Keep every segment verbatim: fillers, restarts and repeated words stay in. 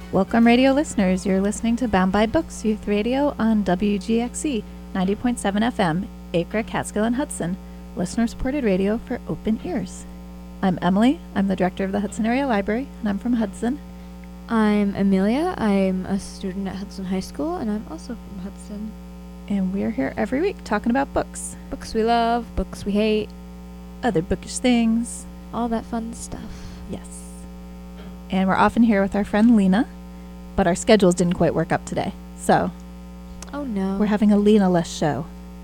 Welcome, radio listeners. You're listening to Bound by Books Youth Radio on W G X C ninety point seven F M, Acre, Catskill, and Hudson, listener-supported radio for open ears. I'm Emily. I'm the director of the Hudson Area Library, and I'm from Hudson. I'm Amelia. I'm a student at Hudson High School, and I'm also from Hudson. And we're here every week talking about books, Books we love, books we hate, other bookish things. all that fun stuff. Yes. And we're often here with our friend Lena, but our schedules didn't quite work up today. So Oh no. we're having a Lena-less show.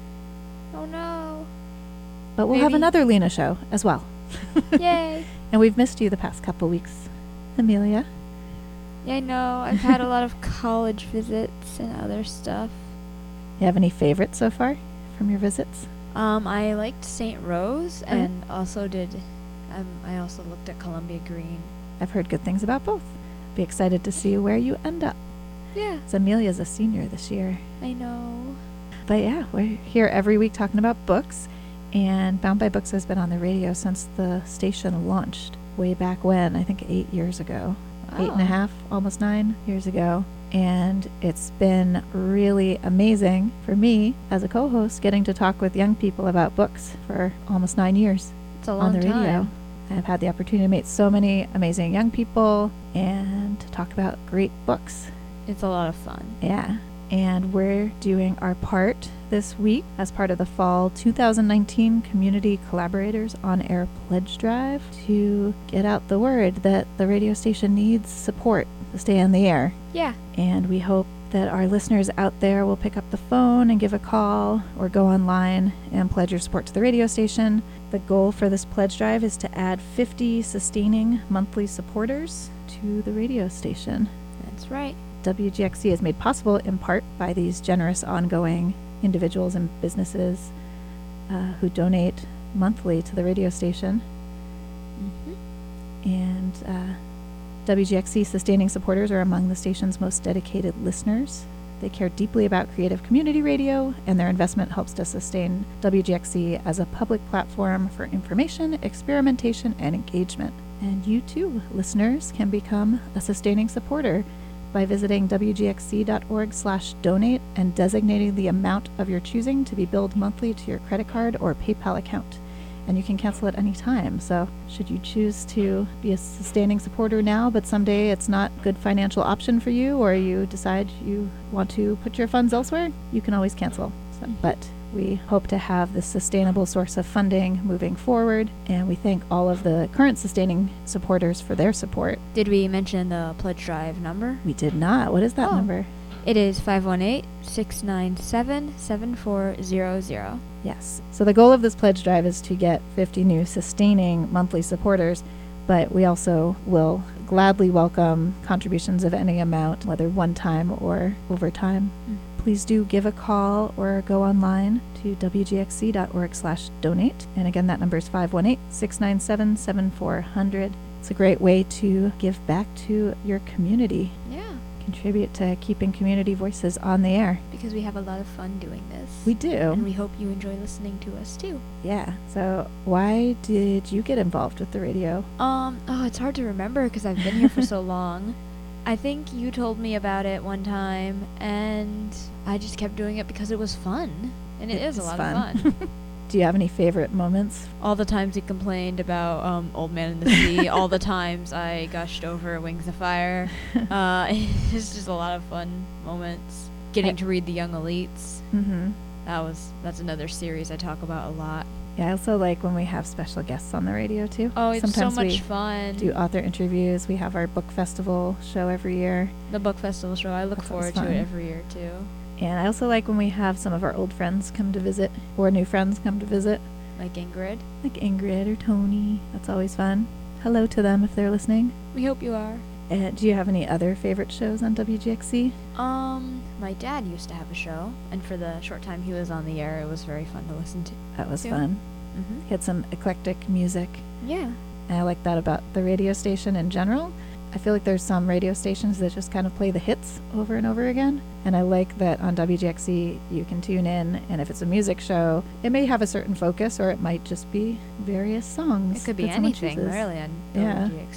Oh no. But we'll have Maybe. another Lena show as well. Yay. And we've missed you the past couple weeks, Amelia. Yeah, I know. I've had a lot of college visits and other stuff. You have any favorites so far from your visits? Um, I liked Saint Rose, Okay. and also did. Um, I also looked at Columbia Green. I've heard good things about both. Be excited to see where you end up. Yeah. So Amelia's a senior this year. I know. But yeah, we're here every week talking about books. And Bound by Books has been on the radio since the station launched way back when, I think eight years ago. Eight and a Oh. half, almost nine years ago. And it's been really amazing for me as a co-host getting to talk with young people about books for almost nine years It's a long on the radio. time. I've had the opportunity to meet so many amazing young people and to talk about great books. It's a lot of fun. Yeah. And we're doing our part this week as part of the fall two thousand nineteen Community Collaborators on Air Pledge Drive to get out the word that the radio station needs support to stay on the air. Yeah. And we hope that our listeners out there will pick up the phone and give a call or go online and pledge your support to the radio station. The goal for this pledge drive is to add fifty sustaining monthly supporters to the radio station. That's right. W G X C is made possible in part by these generous ongoing individuals and businesses uh, who donate monthly to the radio station. Mm-hmm. And uh, W G X C sustaining supporters are among the station's most dedicated listeners. They care deeply about creative community radio, and their investment helps to sustain W G X C as a public platform for information, experimentation, and engagement. And you too, listeners, can become a sustaining supporter by visiting W G X C dot org slash donate and designating the amount of your choosing to be billed monthly to your credit card or PayPal account. And you can cancel at any time. So should you choose to be a sustaining supporter now, but someday it's not a good financial option for you, or you decide you want to put your funds elsewhere, you can always cancel. So, but we hope to have this sustainable source of funding moving forward, and we thank all of the current sustaining supporters for their support. Did we mention the pledge drive number? We did not. What is that Oh. number? It is five one eight, six nine seven, seven four zero zero. Yes. So the goal of this pledge drive is to get fifty new sustaining monthly supporters, but we also will gladly welcome contributions of any amount, whether one time or over time. Mm. Please do give a call or go online to W G X C dot org slash donate. And again, that number is five one eight, six nine seven, seven four zero zero. It's a great way to give back to your community, Yeah, contribute to keeping community voices on the air. because we have a lot of fun doing this. We do. And we hope you enjoy listening to us too. Yeah. So why did you get involved with the radio? Um, oh, it's hard to remember because I've been here for so long. I think you told me about it one time, and I just kept doing it because it was fun. And it, It is a is lot fun. of fun. Do you have any favorite moments? All the times he complained about um, Old Man in the Sea. All the times I gushed over Wings of Fire. Uh, it's just a lot of fun moments. Getting I- to read The Young Elites. Mm-hmm. That was that's another series I talk about a lot. Yeah, I also like when we have special guests on the radio too. Oh, it's Sometimes so much we fun. do author interviews. We have our book festival show every year. The book festival show. I look That's always forward to fun. it every year too. And I also like when we have some of our old friends come to visit, or new friends come to visit, Like Ingrid. like Ingrid or Tony. That's always fun. Hello to them if they're listening. We hope you are. And do you have any other favorite shows on W G X C? Um, my dad used to have a show, and for the short time he was on the air, it was very fun to listen to. That was too. fun. Mm-hmm. He had some eclectic music. Yeah. And I like that about the radio station in general. I feel like there's some radio stations that just kind of play the hits over and over again. And I like that on W G X C you can tune in, and if it's a music show, it may have a certain focus, or it might just be various songs. It could be that someone anything, chooses. really, on Yeah. W G X C.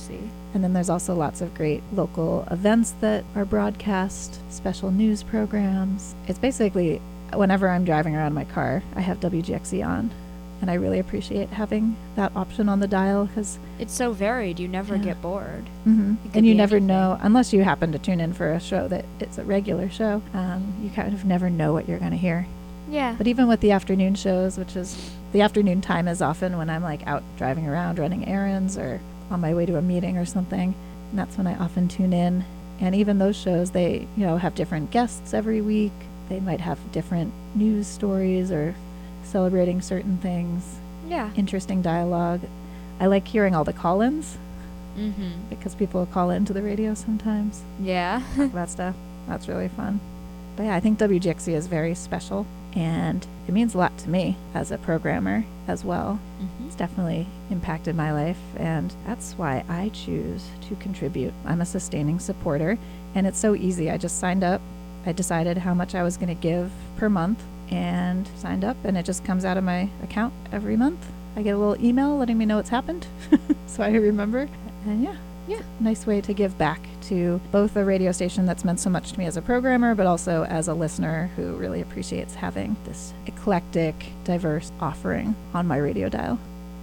And then there's also lots of great local events that are broadcast, special news programs. It's basically, whenever I'm driving around my car, I have W G X C on. And I really appreciate having that option on the dial because It's so varied, you never Yeah. get bored. hmm It could and you be never anything. know, unless you happen to tune in for a show that it's a regular show, um, you kind of never know what you're going to hear. Yeah. But even with the afternoon shows, which is the afternoon time is often when I'm like out driving around running errands or on my way to a meeting or something, and that's when I often tune in. And even those shows, they, you know, have different guests every week. They might have different news stories or celebrating certain things, yeah. interesting dialogue. I like hearing all the call-ins Mm-hmm. because people call into the radio sometimes, Yeah. talk about stuff. That's really fun. But yeah, I think W G X C is very special, and it means a lot to me as a programmer as well. Mm-hmm. It's definitely impacted my life, and that's why I choose to contribute. I'm a sustaining supporter, and it's so easy. I just signed up. I decided how much I was going to give per month and signed up, and it just comes out of my account every month. I get a little email letting me know it's happened, so I remember. And yeah, Yeah. nice way to give back to both a radio station that's meant so much to me as a programmer, but also as a listener who really appreciates having this eclectic, diverse offering on my radio dial.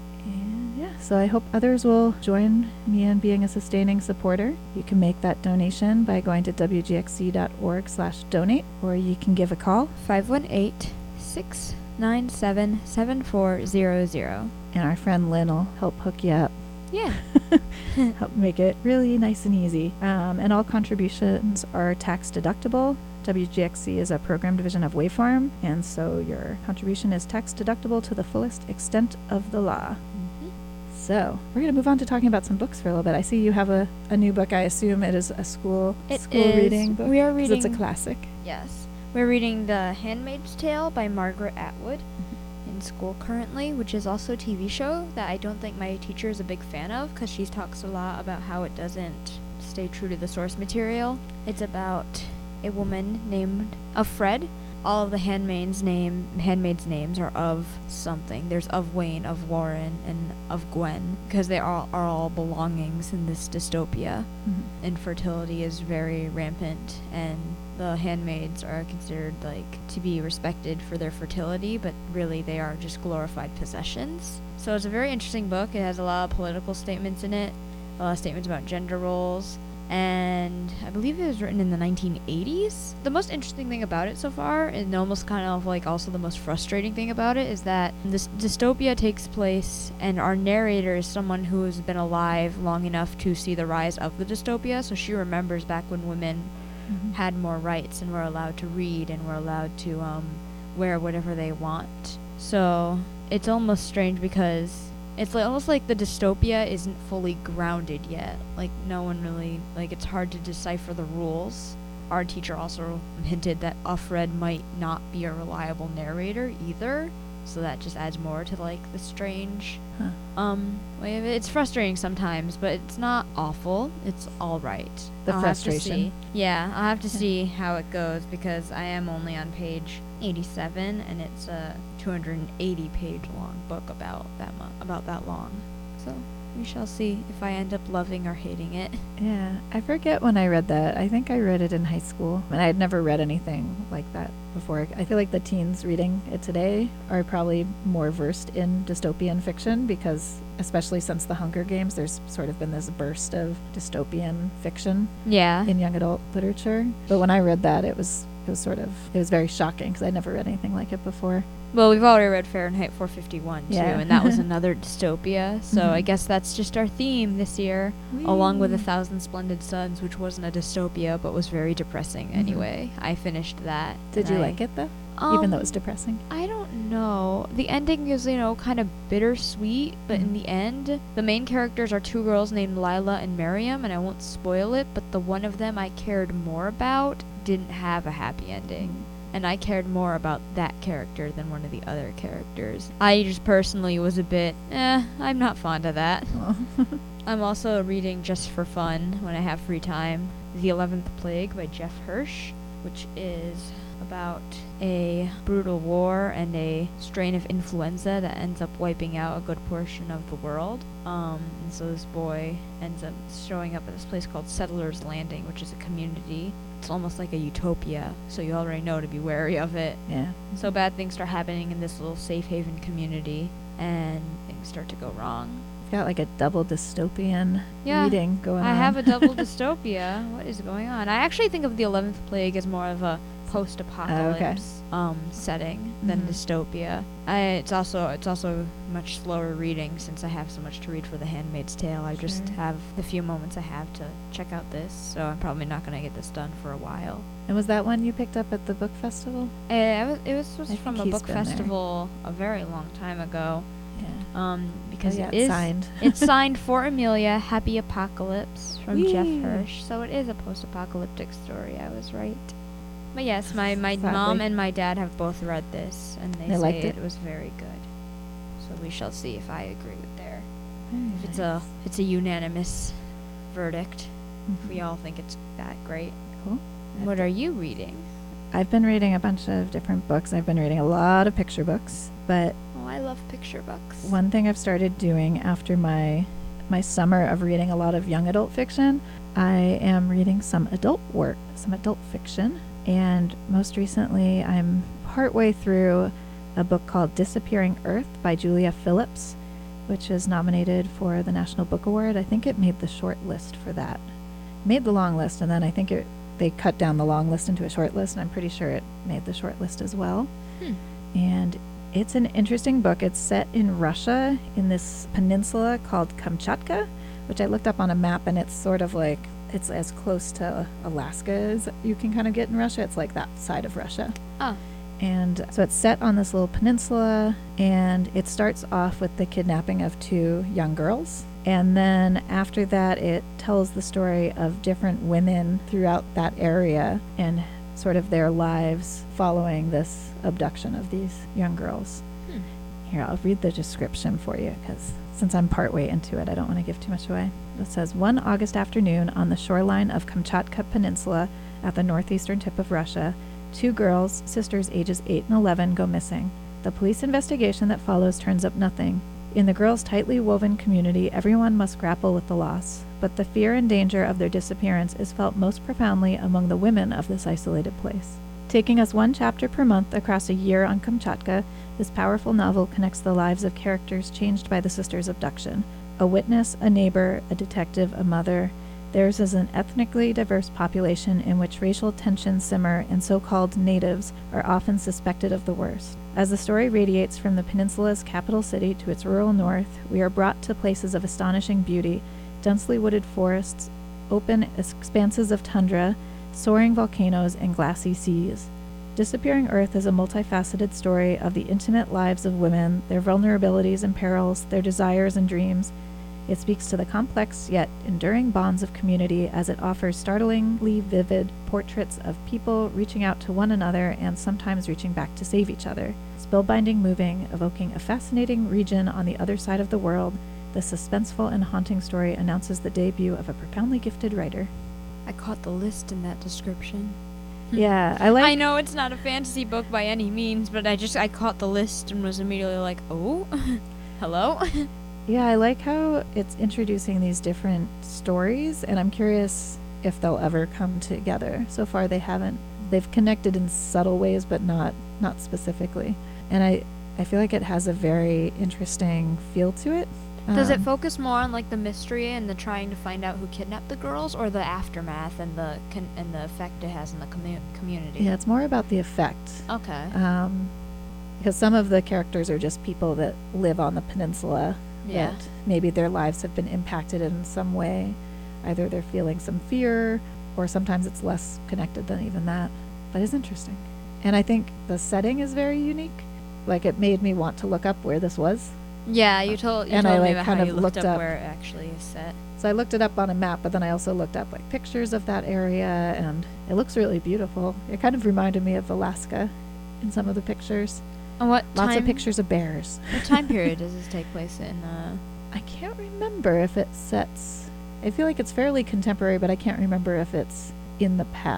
And yeah, so I hope others will join me in being a sustaining supporter. You can make that donation by going to w g x c dot org slash donate, or you can give a call, five one eight, six nine seven, seven four zero zero. and our friend Lynn will help hook you up. Yeah. Help make it really nice and easy. Um, and all contributions are tax deductible. W G X C is a program division of Waveform, and so your contribution is tax deductible to the fullest extent of the law. Mm-hmm. So we're going to move on to talking about some books for a little bit. I see you have a, a new book. I assume it is a school It school is. reading book. We are 'cause it's a reading- classic. Yes. We're reading The Handmaid's Tale by Margaret Atwood in school currently, which is also a T V show that I don't think my teacher is a big fan of because she talks a lot about how it doesn't stay true to the source material. It's about a woman named of Fred. All of the handmaids name handmaids names are of something. There's of Wayne, of Warren, and of Gwen because they all are all belongings in this dystopia. Mhm. Infertility is very rampant, and the handmaids are considered like to be respected for their fertility, but really they are just glorified possessions. So it's a very interesting book. It has a lot of political statements in it, a lot of statements about gender roles, and I believe it was written in the nineteen eighties. The most interesting thing about it so far, and almost kind of like also the most frustrating thing about it, is that this dystopia takes place and our narrator is someone who has been alive long enough to see the rise of the dystopia, so she remembers back when women Mhm. had more rights and were allowed to read and were allowed to um, wear whatever they want. So it's almost strange because it's like almost like the dystopia isn't fully grounded yet. Like no one really, like it's hard to decipher the rules. Our teacher also hinted that Uffred might not be a reliable narrator either. So that just adds more to like the strange Huh. um way of it. It's frustrating sometimes, but it's not awful. It's all right. The I'll have to frustration. see. Yeah, I'll have to Yeah. see how it goes because I am only on page eighty-seven, and it's a two hundred eighty page long book about that mo- about that long. So we shall see if I end up loving or hating it. Yeah, I forget when I read that. I think I read it in high school, and I had never read anything like that before. I feel like the teens reading it today are probably more versed in dystopian fiction because, especially since the Hunger Games, there's sort of been this burst of dystopian fiction Yeah. in young adult literature. But when I read that, it was it was sort of it was very shocking because I'd never read anything like it before. Well, we've already read Fahrenheit four fifty-one too, Yeah. and that was another dystopia. So Mhm. I guess that's just our theme this year, along with A Whee! Thousand Splendid Suns, which wasn't a dystopia but was very depressing Mhm. anyway. I finished that. Did and you I- like it though? Um, Even though it was depressing? I don't know. The ending is, you know, kind of bittersweet, but in Mhm. the end, the main characters are two girls named Lila and Miriam, and I won't spoil it, but the one of them I cared more about didn't have a happy ending. And I cared more about that character than one of the other characters. I just personally was a bit, eh, I'm not fond of that. Oh. I'm also reading just for fun when I have free time, The Eleventh Plague by Jeff Hirsch, which is about a brutal war and a strain of influenza that ends up wiping out a good portion of the world. Um, and so this boy ends up showing up at this place called Settlers Landing, which is a community. It's almost like a utopia, so you already know to be wary of it. Yeah. So bad things start happening in this little safe haven community, and things start to go wrong. You've got like a double dystopian Yeah, reading going on. I have a double dystopia. What is going on? I actually think of the eleventh Plague as more of a post-apocalypse Oh, um, setting than Mhm. dystopia. I, it's also it's also much slower reading since I have so much to read for The Handmaid's Tale. I just Sure. have the few moments I have to check out this, so I'm probably not going to get this done for a while. And was that one you picked up at the book festival? Uh, it was, it was, was I from think a he's book been there. festival a very long time ago. Yeah. Um, because Oh, yeah, it it's is signed. it's signed for Amelia, Happy Apocalypse from Jeff Whee! Hirsch. So it is a post-apocalyptic story. I was right. But yes, my, my Sadly. mom and my dad have both read this, and they, They say liked it? it? was very good. So we shall see if I agree with their Very if it's nice. a if it's a unanimous verdict. If we Mhm. all think it's that great. Cool. What are you reading? I've been reading a bunch of different books. I've been reading a lot of picture books, but Oh, I love picture books. one thing I've started doing after my my summer of reading a lot of young adult fiction, I am reading some adult work, some adult fiction, and most recently I'm partway through a book called Disappearing Earth by Julia Phillips, which is nominated for the National Book Award. I think it made the short list for that. Made the long list, and then I think it they cut down the long list into a short list, and I'm pretty sure it made the short list as well. Hmm. And it's an interesting book. It's set in Russia in this peninsula called Kamchatka, which I looked up on a map, and it's sort of like, it's as close to Alaska as you can kind of get in Russia. It's like that side of Russia. Oh. And so it's set on this little peninsula, and it starts off with the kidnapping of two young girls. And then after that, it tells the story of different women throughout that area and sort of their lives following this abduction of these young girls. Hmm. Here, I'll read the description for you because since I'm partway into it, I don't want to give too much away. It says, one August afternoon on the shoreline of Kamchatka Peninsula at the northeastern tip of Russia, two girls, sisters ages eight and eleven, go missing. The police investigation that follows turns up nothing. In the girls' tightly woven community, everyone must grapple with the loss, but the fear and danger of their disappearance is felt most profoundly among the women of this isolated place. Taking us one chapter per month across a year on Kamchatka, this powerful novel connects the lives of characters changed by the sisters' abduction. A witness, a neighbor, a detective, a mother. Theirs is an ethnically diverse population in which racial tensions simmer and so-called natives are often suspected of the worst. As the story radiates from the peninsula's capital city to its rural north, we are brought to places of astonishing beauty, densely wooded forests, open expanses of tundra, soaring volcanoes, and glassy seas. Disappearing Earth is a multifaceted story of the intimate lives of women, their vulnerabilities and perils, their desires and dreams. It speaks to the complex yet enduring bonds of community as it offers startlingly vivid portraits of people reaching out to one another and sometimes reaching back to save each other. Spellbinding, moving, evoking a fascinating region on the other side of the world, the suspenseful and haunting story announces the debut of a profoundly gifted writer. I caught the list in that description. Yeah, I like... I know it's not a fantasy book by any means, but I just I caught the list and was immediately like, oh, hello. Yeah, I like how it's introducing these different stories, and I'm curious if they'll ever come together. So far, they haven't. They've connected in subtle ways, but not not specifically. And I, I feel like it has a very interesting feel to it. Does it Um, focus more on like the mystery and the trying to find out who kidnapped the girls, or the aftermath and the con- and the effect it has in the commu- community? Yeah, it's more about the effect. Okay. Um, because some of the characters are just people that live on the peninsula. Yeah. That maybe their lives have been impacted in some way. Either they're feeling some fear, or sometimes it's less connected than even that. But it's interesting. And I think the setting is very unique. Like, it made me want to look up where this was. Yeah, you told you And told I, me like, about kind how of you looked looked up up- where it actually is set. So I looked it up on a map, but then I also looked up like pictures of that area, and it looks really beautiful. It kind of reminded me of Alaska in some of the pictures. And what Lots time, of pictures of bears. What time period does this take place in? Uh, I can't remember if it sets. I feel like it's fairly contemporary, but I can't remember if it's in the past.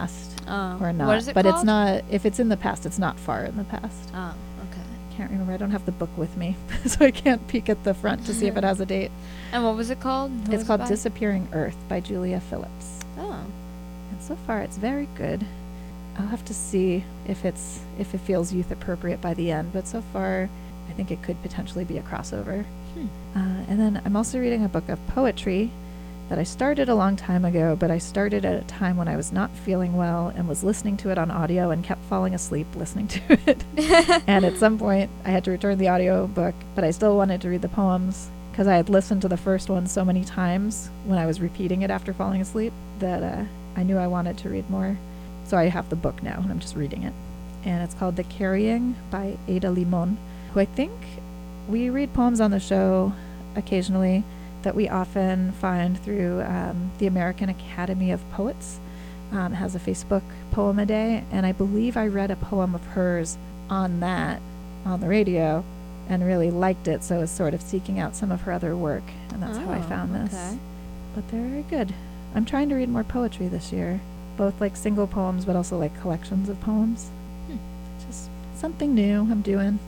Oh. or not. What is it but called? it's not, if it's in the past, it's not far in the past. Oh, okay. Can't remember. I don't have the book with me, so I can't peek at the front to see if it has a date. And what was it called? Who It's was called it by? Disappearing Earth by Julia Phillips. Oh. And so far, it's very good. I'll have to see if it's if it feels youth appropriate by the end. But so far, I think it could potentially be a crossover. Hmm. Uh, and then I'm also reading a book of poetry that I started a long time ago, but I started at a time when I was not feeling well and was listening to it on audio and kept falling asleep listening to it. And at some point, I had to return the audio book, but I still wanted to read the poems because I had listened to the first one so many times when I was repeating it after falling asleep that uh, I knew I wanted to read more. So I have the book now, and I'm just reading it. And it's called The Carrying by Ada Limon, who I think we read poems on the show occasionally that we often find through um, the American Academy of Poets. Um, it has a Facebook poem a day, and I believe I read a poem of hers on that, on the radio, and really liked it, so I was sort of seeking out some of her other work, and that's oh, how I found this. Okay. But they're very good. I'm trying to read more poetry this year, both like single poems, but also like collections of poems. Hmm. Just something new I'm doing.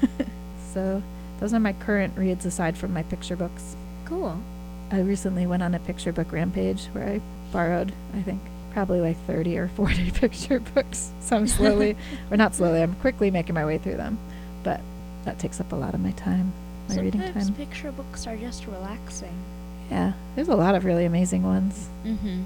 So those are my current reads aside from my picture books. Cool. I recently went on a picture book rampage where I borrowed, I think, probably like thirty or forty picture books. So I'm slowly, or not slowly, I'm quickly making my way through them. But that takes up a lot of my time, my reading Sometimes time. picture books are just relaxing. Yeah, there's a lot of really amazing ones. Mm-hmm.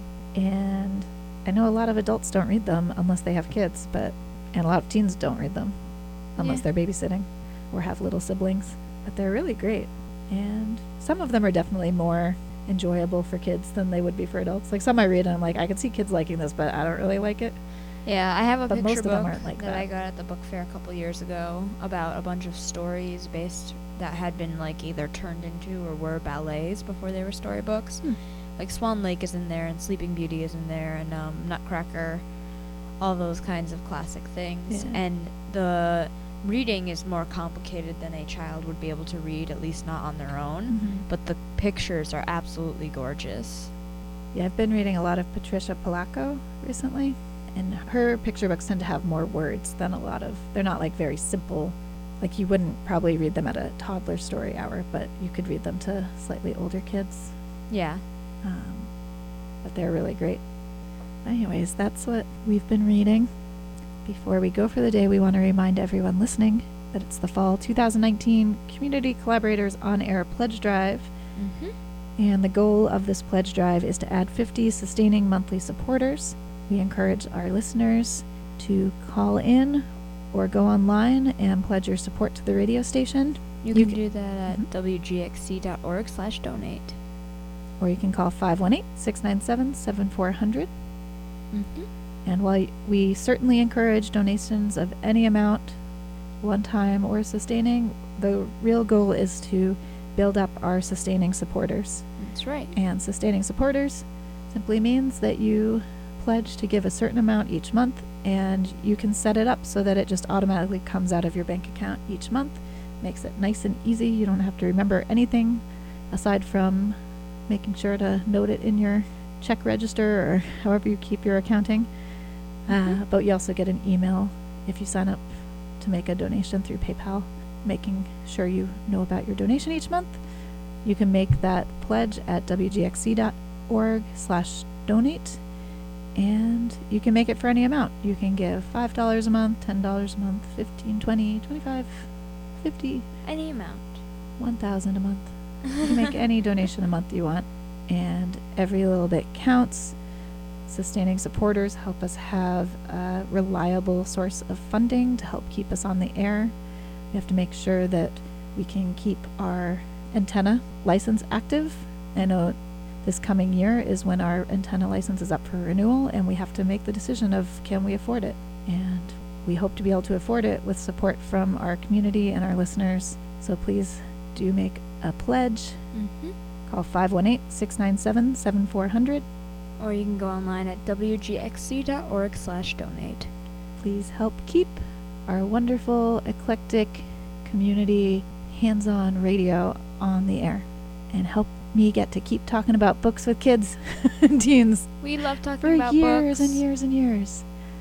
And I know a lot of adults don't read them unless they have kids, but and a lot of teens don't read them unless Yeah. they're babysitting or have little siblings. But they're really great. And some of them are definitely more enjoyable for kids than they would be for adults. Like some I read and I'm like, I could see kids liking this, but I don't really like it. Yeah, I have a But picture most of them book aren't like that, that. I got at the book fair a couple years ago about a bunch of stories based that had been like either turned into or were ballets before they were storybooks. Hmm. Like Swan Lake is in there, and Sleeping Beauty is in there, and um, Nutcracker, all those kinds of classic things. Yeah. And the reading is more complicated than a child would be able to read, at least not on their own. Mm-hmm. But the pictures are absolutely gorgeous. Yeah, I've been reading a lot of Patricia Polacco recently, and her picture books tend to have more words than a lot of, they're not like very simple. Like you wouldn't probably read them at a toddler story hour, but you could read them to slightly older kids. Yeah. Um, but they're really great. Anyways, that's what we've been reading. Before we go for the day, we want to remind everyone listening that it's the Fall two thousand nineteen Community Collaborators On Air Pledge Drive. Mm-hmm. And the goal of this pledge drive is to add fifty sustaining monthly supporters. We encourage our listeners to call in or go online and pledge your support to the radio station. You, You can ca- do that at Mhm. w g x c dot org slash donate. Or you can call five one eight, six nine seven, seven four zero zero. Mm-hmm. And while y- we certainly encourage donations of any amount, one time or sustaining, the real goal is to build up our sustaining supporters. That's right. And sustaining supporters simply means that you pledge to give a certain amount each month, and you can set it up so that it just automatically comes out of your bank account each month. Makes it nice and easy. You don't have to remember anything aside from making sure to note it in your check register or however you keep your accounting. Uh, Mhm. but you also get an email if you sign up to make a donation through PayPal, making sure you know about your donation each month. You can make that pledge at w g x c dot org slash donate, and you can make it for any amount. You can give five dollars a month, ten dollars a month, fifteen, twenty, twenty-five, fifty, Any amount. one thousand a month. You can make any donation a month you want, and every little bit counts. Sustaining supporters help us have a reliable source of funding to help keep us on the air. We have to make sure that we can keep our antenna license active. I know this coming year is when our antenna license is up for renewal, and we have to make the decision of can we afford it. And we hope to be able to afford it with support from our community and our listeners. So please do make a pledge. Mm-hmm. Call five one eight, six nine seven, seven four zero zero. Or you can go online at w g x c dot org slash donate. Please help keep our wonderful, eclectic, community, hands-on radio on the air, and help me get to keep talking about books with kids and teens We love talking for about years books. and years and years.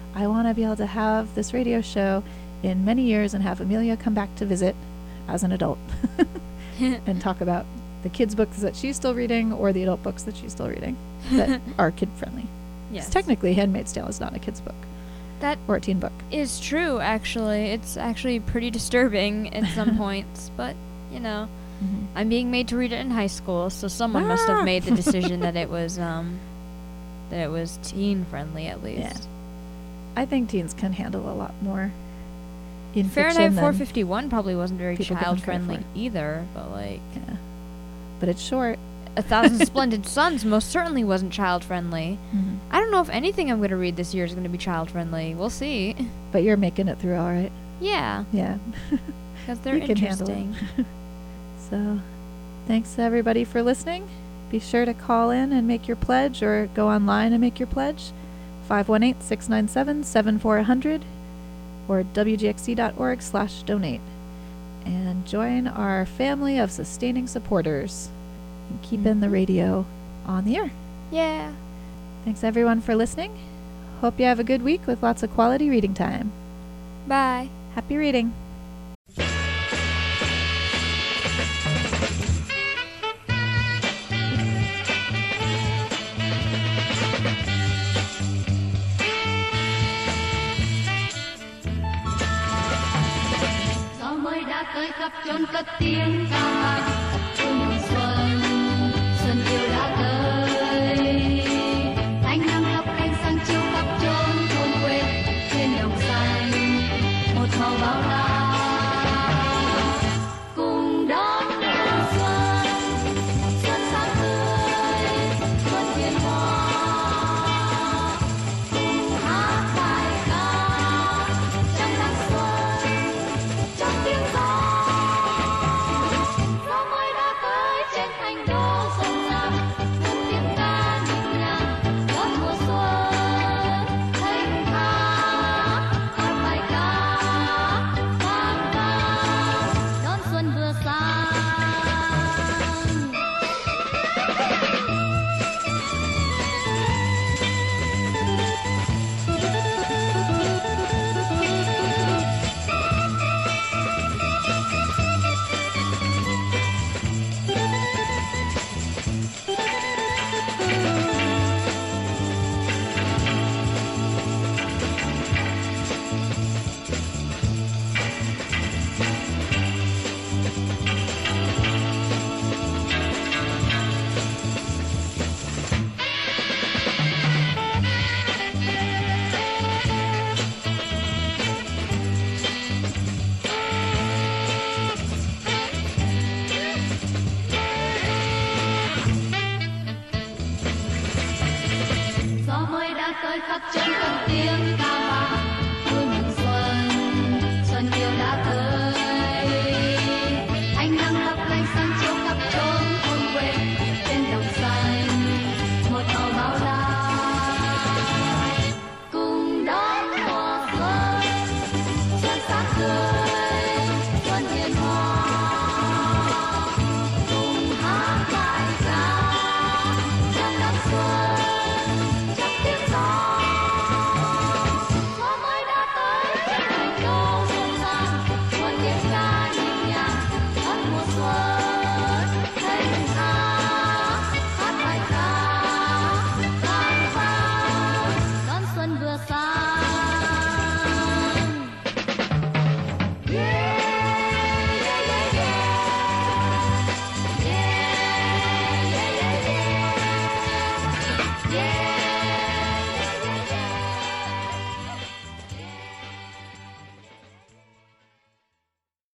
I want to be able to have this radio show in many years and have Amelia come back to visit as an adult and talk about the kids' books that she's still reading or the adult books that she's still reading that are kid-friendly. Yes. 'Cause technically, Handmaid's Tale is not a kid's book. That or a teen book. Is true, actually. It's actually pretty disturbing at some points, but, you know, Mm-hmm. I'm being made to read it in high school, so someone must Ah! have made the decision that it was, um, that it was teen-friendly, at least. Yeah. I think teens can handle a lot more in Fahrenheit fiction than four fifty-one probably wasn't very people give them credit child-friendly for. either, but, like, Yeah. But it's short. A Thousand Splendid Suns most certainly wasn't child-friendly. Mm-hmm. I don't know if anything I'm going to read this year is going to be child-friendly. We'll see. But you're making it through all right. Yeah, Yeah. because they're You can handle it. interesting. So, thanks everybody for listening. Be sure to call in and make your pledge or go online and make your pledge. five one eight, six nine seven, seven four zero zero or w g x c dot org slash donate. And join our family of sustaining supporters and keeping the Mhm. radio on the air. Yeah. Thanks everyone for listening. Hope you have a good week with lots of quality reading time. Bye. Happy reading. Gió mới đã tới khắp chốn cất tiếng ca vang.